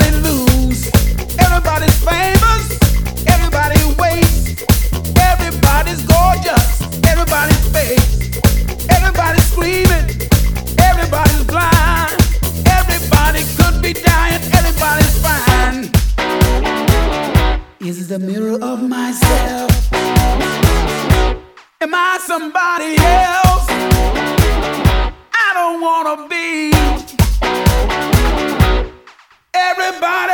everybody lose. Everybody's famous, everybody waits. Everybody's gorgeous, everybody's fake. Everybody's screaming, everybody's blind. Everybody could be dying, everybody's fine. Is the mirror of myself? Am I somebody else? I don't wanna be everybody.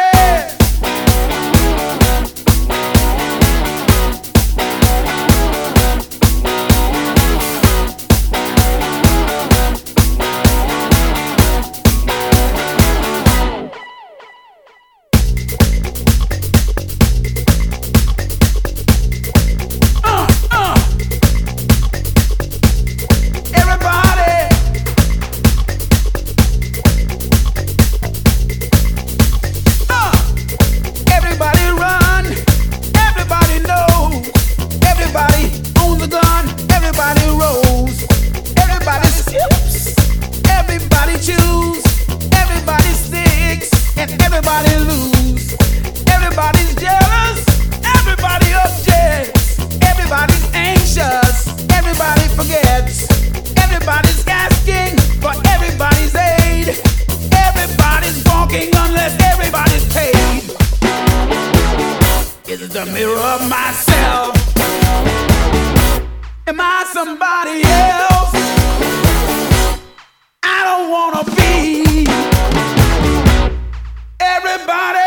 Everybody lose. Everybody's jealous. Everybody objects. Everybody's anxious. Everybody forgets. Everybody's asking for everybody's aid. Everybody's walking unless everybody's paid. Is the mirror of myself? Am I somebody else? I don't wanna be everybody.